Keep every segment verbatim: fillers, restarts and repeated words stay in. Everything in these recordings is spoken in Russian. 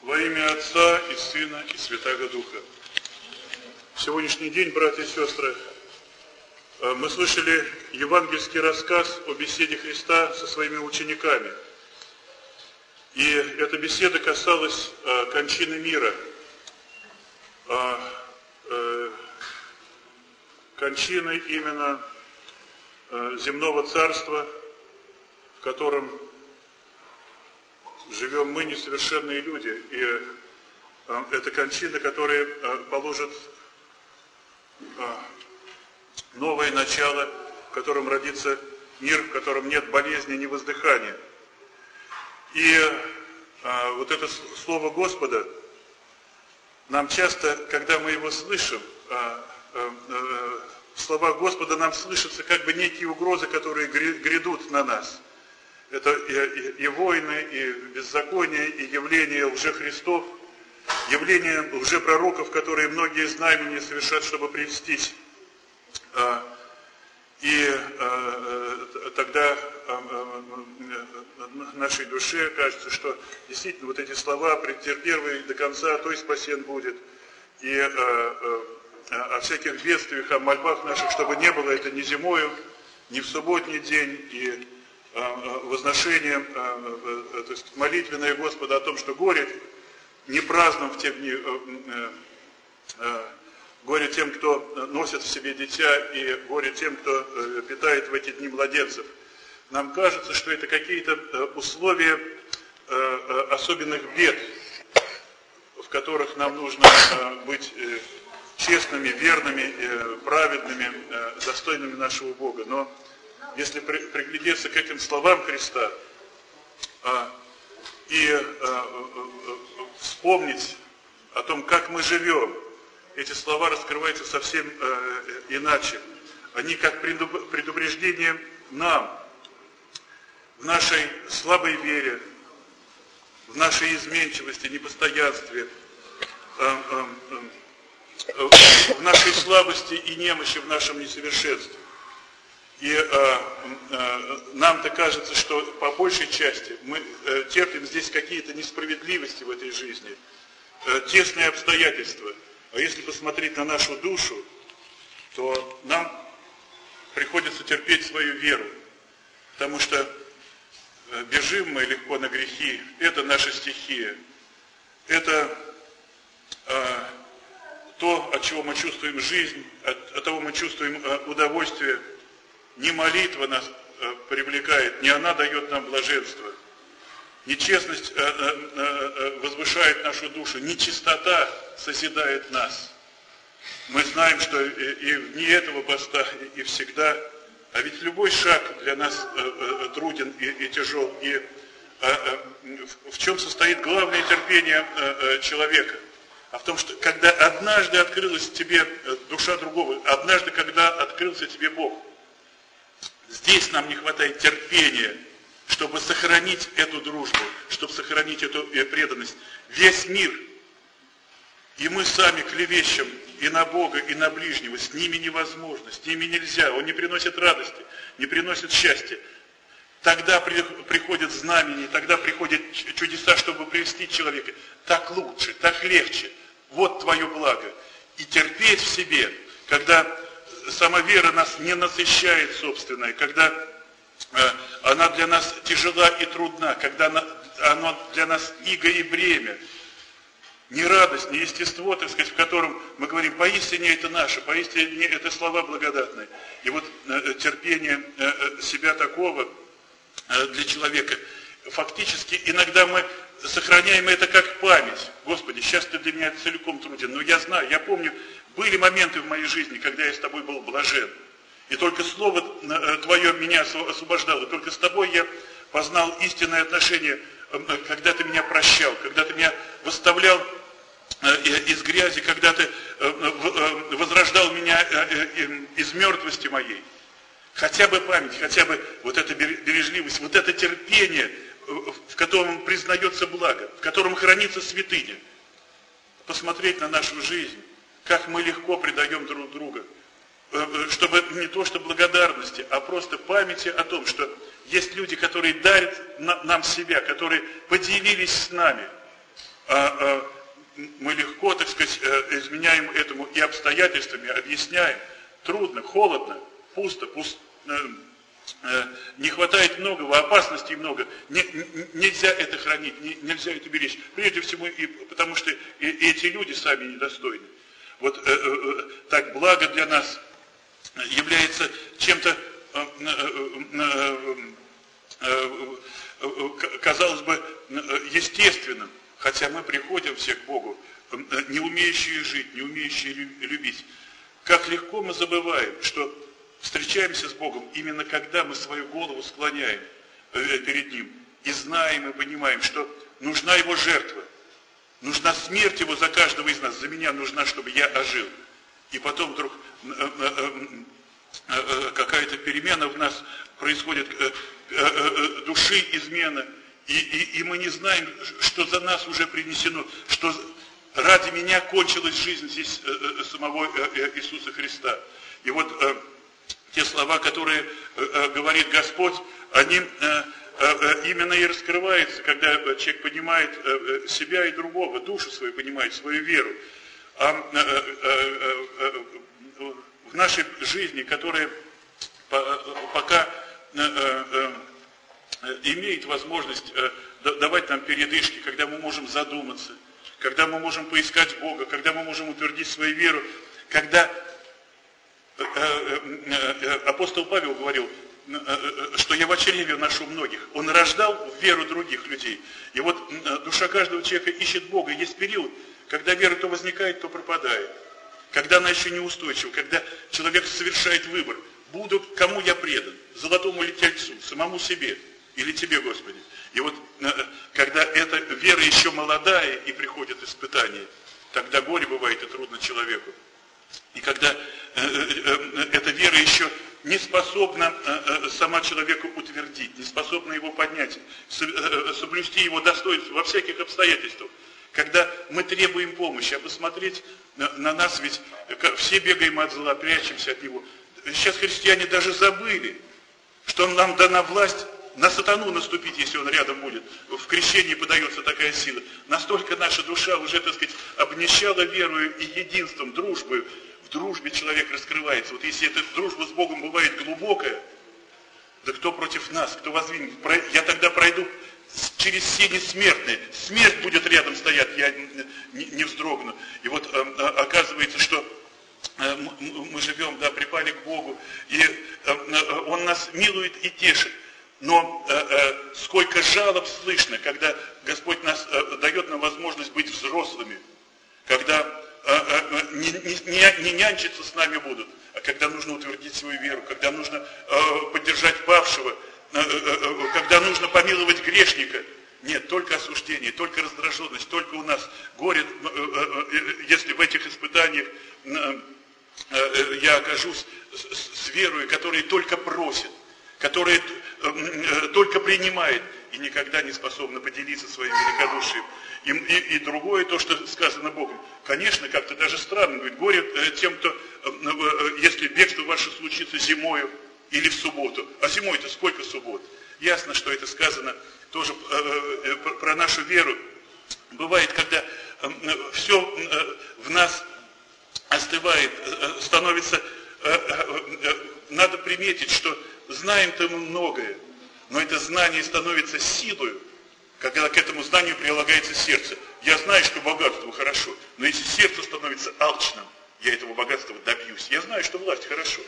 Во имя Отца и Сына и Святаго Духа. В сегодняшний день, братья и сестры, мы слышали евангельский рассказ о беседе Христа со своими учениками. И эта беседа касалась кончины мира, кончины именно земного царства, в котором живем мы, несовершенные люди. И э, это кончина, которая э, положит э, новое начало, в котором родится мир, в котором нет болезни, ни воздыхания. И э, вот это слово Господа, нам часто, когда мы его слышим, э, э, э, слова Господа нам слышатся как бы некие угрозы, которые грядут на нас. Это и, и, и войны, и беззаконие, и явление лжехристов, явление лжепророков, которые многие знамения совершат, чтобы прельстить. И тогда нашей душе кажется, что действительно вот эти слова «претерпевый до конца, той спасен будет», и о всяких бедствиях, о мольбах наших, чтобы не было это ни зимою, ни в субботний день, и возношение, то есть молитвенное Господа о том, что горе не праздным в те дни, горе тем, кто носит в себе дитя, и горе тем, кто питает в эти дни младенцев. Нам кажется, что это какие-то условия особенных бед, в которых нам нужно быть честными, верными, праведными, достойными нашего Бога. Но если приглядеться к этим словам Христа а, и а, а, вспомнить о том, как мы живем, эти слова раскрываются совсем а, иначе. Они как предупреждение нам в нашей слабой вере, в нашей изменчивости, непостоянстве, а, а, а, в нашей слабости и немощи, в нашем несовершенстве. И э, э, нам-то кажется, что по большей части мы э, терпим здесь какие-то несправедливости в этой жизни, э, тесные обстоятельства. А если посмотреть на нашу душу, то нам приходится терпеть свою веру, потому что э, бежим мы легко на грехи, это наша стихия, это э, то, от чего мы чувствуем жизнь, от, от того мы чувствуем э, удовольствие. Не молитва нас э, привлекает, не она дает нам блаженство. Не честность э, э, э, возвышает нашу душу, не чистота созидает нас. Мы знаем, что и, и в дни этого поста, и, и всегда, а ведь любой шаг для нас э, э, труден и, и тяжел. И э, э, в, в чем состоит главное терпение э, э, человека? А в том, что когда однажды открылась тебе душа другого, однажды, когда открылся тебе Бог, здесь нам не хватает терпения, чтобы сохранить эту дружбу, чтобы сохранить эту преданность. Весь мир, и мы сами клевещем и на Бога, и на ближнего. С ними невозможно, с ними нельзя. Он не приносит радости, не приносит счастья. Тогда приходят знамения, тогда приходят чудеса, чтобы прельстить человека. Так лучше, так легче. Вот твое благо. И терпеть в себе, когда сама вера нас не насыщает собственной, когда э, она для нас тяжела и трудна, когда она, она для нас иго и бремя, не радость, не естество, так сказать, в котором мы говорим, поистине это наше, поистине это слова благодатные. И вот э, терпение э, себя такого э, для человека, фактически иногда мы сохраняем это как память. Господи, сейчас ты для меня целиком труден, но я знаю, я помню, были моменты в моей жизни, когда я с тобой был блажен. И только Слово Твое меня освобождало. Только с Тобой я познал истинное отношение, когда Ты меня прощал, когда Ты меня восставлял из грязи, когда Ты возрождал меня из мертвости моей. Хотя бы память, хотя бы вот эта бережливость, вот это терпение, в котором признается благо, в котором хранится святыня. Посмотреть на нашу жизнь, как мы легко предаем друг друга, чтобы не то что благодарности, а просто памяти о том, что есть люди, которые дарят нам себя, которые поделились с нами сказать, изменяем этому и обстоятельствами, объясняем. Трудно, холодно, пусто, пусто. Не хватает многого, опасностей много. Не, нельзя это хранить, не, нельзя это беречь. Прежде всего, и, потому что и, и эти люди сами недостойны. Вот э, э, так благо для нас является чем-то, э, э, э, э, казалось бы, естественным. Хотя мы приходим все к Богу, не умеющие жить, не умеющие любить. Как легко мы забываем, что встречаемся с Богом именно когда мы свою голову склоняем перед Ним и знаем и понимаем, что нужна Его жертва, нужна смерть Его за каждого из нас, за меня нужна, чтобы я ожил. И потом вдруг какая-то перемена в нас происходит, души измена, и, и, и мы не знаем, что за нас уже принесено, что ради меня кончилась жизнь здесь самого Иисуса Христа. И вот те слова, которые говорит Господь, они именно и раскрываются, когда человек понимает себя и другого, душу свою понимает, свою веру. А в нашей жизни, которая пока имеет возможность давать нам передышки, когда мы можем задуматься, когда мы можем поискать Бога, когда мы можем утвердить свою веру, когда апостол Павел говорил, что я в чреве ношу многих. Он рождал в веру других людей. И вот душа каждого человека ищет Бога. Есть период, когда вера то возникает, то пропадает. Когда она еще неустойчива, когда человек совершает выбор. Буду, кому я предан? Золотому ли тельцу, самому себе или тебе, Господи? И вот когда эта вера еще молодая и приходит испытание, тогда горе бывает и трудно человеку. И когда эта вера еще не способна сама человека утвердить, не способна его поднять, соблюсти его достоинство во всяких обстоятельствах, когда мы требуем помощи, а посмотреть на нас, ведь все бегаем от зла, прячемся от него. Сейчас христиане даже забыли, что нам дана власть на сатану наступить, если он рядом будет. В крещении подается такая сила. Настолько наша душа уже, так сказать, обнищала верою и единством, дружбой. В дружбе человек раскрывается. Вот если эта дружба с Богом бывает глубокая, да кто против нас, кто воздвинет? Я тогда пройду через сени смертные. Смерть будет рядом стоять, я не вздрогну. И вот оказывается, что мы живем, да, припали к Богу, и Он нас милует и тешит. Но э, э, сколько жалоб слышно, когда Господь нас э, дает нам возможность быть взрослыми, когда э, э, не, не, не нянчиться с нами будут, а когда нужно утвердить свою веру, когда нужно э, поддержать павшего, э, э, когда нужно помиловать грешника. Нет, только осуждение, только раздраженность, только у нас горе, э, э, если в этих испытаниях э, э, я окажусь с, с верой, которая только просит, которая только принимает и никогда не способна поделиться своим великодушием. И, и, и другое, то, что сказано Богом, конечно, как-то даже странно, говорит, горе тем, кто, если бегство ваше случится зимою или в субботу. А зимой-то сколько суббот? Ясно, что это сказано тоже про нашу веру. Бывает, когда все в нас остывает, становится, надо приметить, что знаем-то мы многое, но это знание становится силой, когда к этому знанию прилагается сердце. Я знаю, что богатство хорошо, но если сердце становится алчным, я этого богатства добьюсь. Я знаю, что власть хорошо.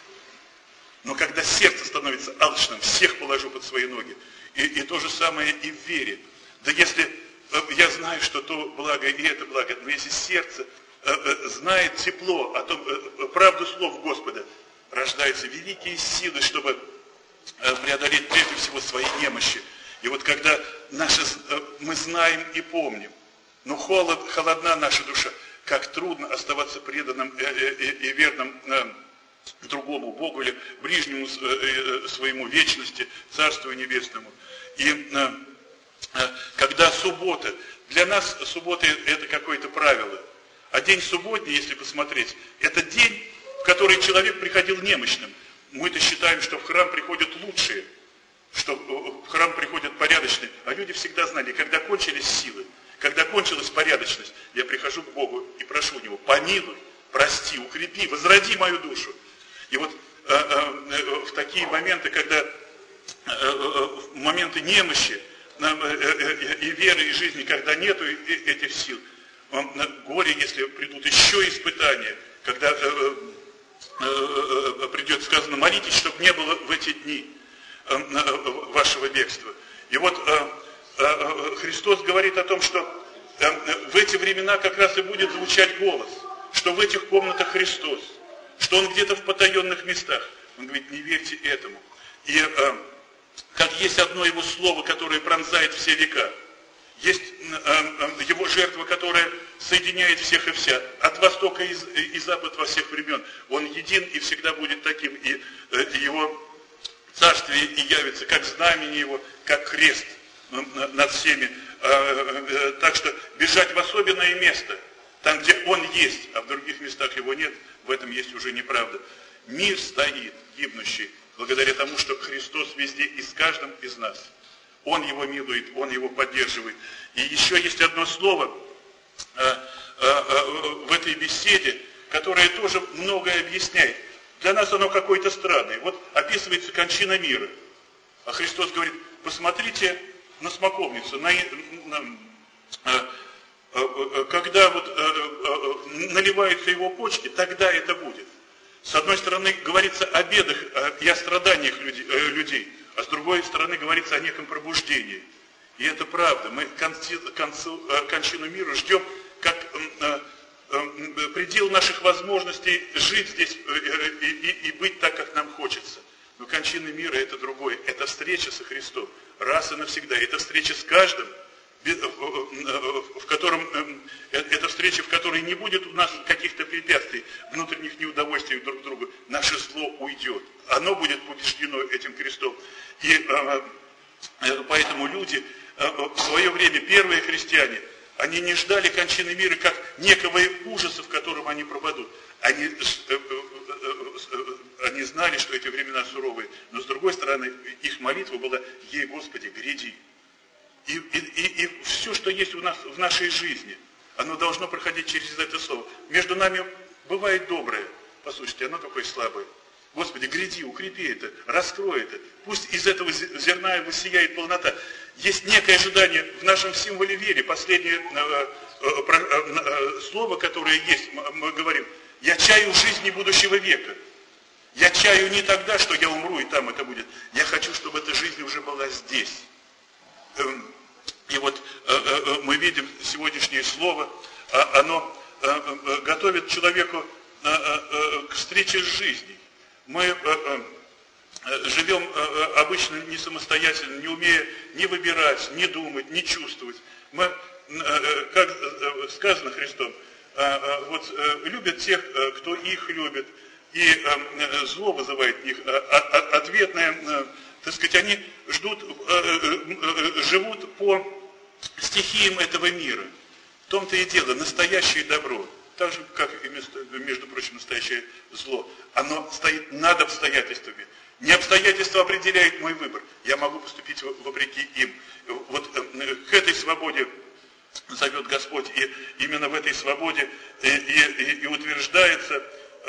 Но когда сердце становится алчным, всех положу под свои ноги. И, и то же самое и в вере. Да если я знаю, что то благо и это благо, но если сердце знает тепло о том, правду слов Господа, рождаются великие силы, чтобы преодолеть прежде всего свои немощи. И вот когда наши, мы знаем и помним, но холод, холодна наша душа, как трудно оставаться преданным и верным другому Богу или ближнему своему вечности, Царству Небесному. И когда суббота, для нас суббота это какое-то правило, а день субботний, если посмотреть, это день, в который человек приходил немощным. Мы-то считаем, что в храм приходят лучшие, что в храм приходят порядочные, а люди всегда знали, когда кончились силы, Когда кончилась порядочность, я прихожу к Богу и прошу у Него: помилуй, прости, укрепи, возроди мою душу. И вот э, э, в такие моменты, когда э, э, в моменты немощи э, э, и веры, и жизни, когда нету этих сил, горе, если придут еще испытания, когда э, э, придет сказано: молитесь, чтобы не было в эти дни э, вашего бегства. И вот э, э, Христос говорит о том, что э, в эти времена как раз и будет звучать голос, что в этих комнатах Христос, что Он где-то в потаенных местах. Он говорит: не верьте этому. И э, как есть одно Его слово, которое пронзает все века, есть Его жертва, которая соединяет всех и вся, от востока и, и запад во всех времен. Он един и всегда будет таким, и, и Его царствие и явится как знамение Его, как крест над всеми. Так что бежать в особенное место, там, где Он есть, а в других местах Его нет, в этом есть уже неправда. Мир стоит гибнущий благодаря тому, что Христос везде и с каждым из нас. Он его милует, Он его поддерживает. И еще есть одно слово э, э, э, в этой беседе, которое тоже многое объясняет. Для нас оно какое-то странное. Вот описывается кончина мира. А Христос говорит: посмотрите на смоковницу, на, на, э, э, когда вот, э, э, наливаются его почки, тогда это будет. С одной стороны говорится о бедах и о страданиях людей, а с другой стороны говорится о неком пробуждении. И это правда. Мы конци, концу, кончину мира ждем как э, э, предел наших возможностей жить здесь э, и, и, и быть так, как нам хочется. Но кончина мира — это другое. Это встреча со Христом раз и навсегда. Это встреча с каждым, в котором, это встреча, в которой не будет у нас каких-то препятствий, внутренних неудовольствий друг к другу. Наше зло уйдет. Оно будет побеждено этим крестом. И поэтому люди в свое время, первые христиане, они не ждали кончины мира как некого ужаса, в котором они пропадут. Они, они знали, что эти времена суровые, но с другой стороны, их молитва была: ей, Господи, гряди. И, и, и, и все, что есть у нас в нашей жизни, оно должно проходить через это слово. Между нами бывает доброе. Послушайте, оно такое слабое. Господи, гряди, укрепи это, раскрой это. Пусть из этого зерна воссияет полнота. Есть некое ожидание в нашем символе веры. Последнее э, э, э, слово, которое есть, мы говорим: я чаю жизни будущего века. Я чаю не тогда, что я умру и там это будет. Я хочу, чтобы эта жизнь уже была здесь. И вот мы видим сегодняшнее слово, оно готовит человеку к встрече с жизнью. Мы живем обычно не самостоятельно, не умея ни выбирать, ни думать, ни чувствовать. Мы, как сказано Христом, вот любят тех, кто их любит, и зло вызывает в них ответное. Так сказать, они ждут, живут по стихиям этого мира. В том-то и дело, настоящее добро, так же, как и, между прочим, настоящее зло, оно стоит над обстоятельствами. Не обстоятельства определяют мой выбор. Я могу поступить вопреки им. Вот к этой свободе зовет Господь, и именно в этой свободе и, и, и утверждается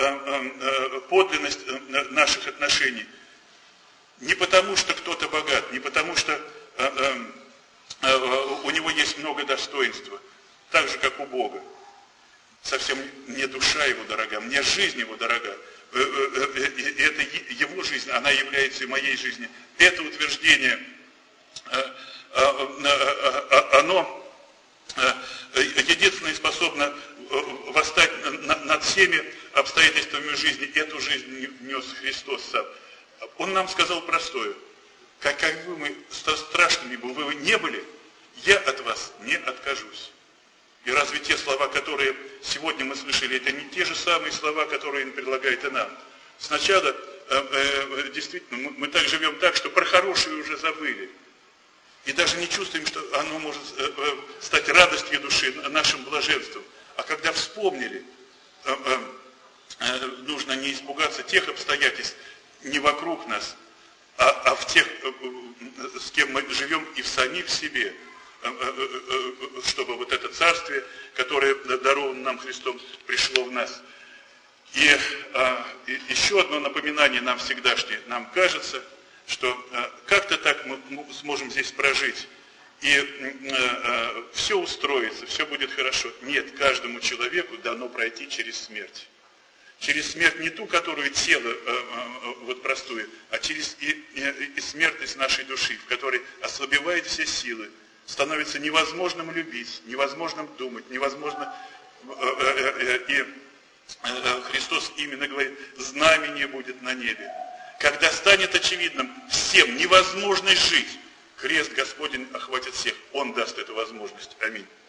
подлинность наших отношений. Не потому, что кто-то богат, не потому, что э, э, э, у него есть много достоинства, так же, как у Бога. Совсем мне душа его дорога, мне жизнь его дорога. Э, э, э, э, это его жизнь, она является и моей жизнью. Это утверждение, э, э, э, оно э, единственное способно восстать над всеми обстоятельствами жизни. Эту жизнь нес Христос сам. Он нам сказал простое: как, как бы мы страшными бы вы не были, я от вас не откажусь. И разве те слова, которые сегодня мы слышали, это не те же самые слова, которые он предлагает и нам? Сначала, э, э, действительно, мы, мы так живем так, что про хорошее уже забыли. И даже не чувствуем, что оно может э, э, стать радостью души, нашим блаженством. А когда вспомнили, э, э, э, нужно не испугаться тех обстоятельств, не вокруг нас, а, а в тех, с кем мы живем, и в самих себе. чтобы вот это царствие, которое даровано нам Христом, пришло в нас. И, и еще одно напоминание нам всегдашнее. Нам кажется, что как-то так мы сможем здесь прожить, и все устроится, все будет хорошо. Нет, каждому человеку дано пройти через смерть. Через смерть не ту, которую тело, вот простую, а через и, и, и смертность нашей души, в которой ослабевают все силы, становится невозможным любить, невозможным думать, невозможно. И Христос именно говорит, знамение будет на небе. Когда станет очевидным всем невозможность жить, крест Господень охватит всех. Он даст эту возможность. Аминь.